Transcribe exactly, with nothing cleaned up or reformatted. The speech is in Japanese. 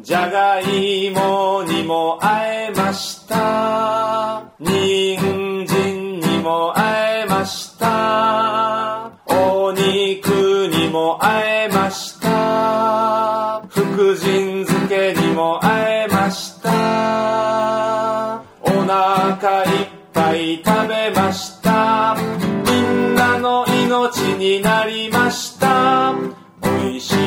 じゃがいもにも会えました。人参にも会えました。お肉にも会えました。福神漬けにも会えました。お腹いっぱい食べました。みんなの命になりました。おいしい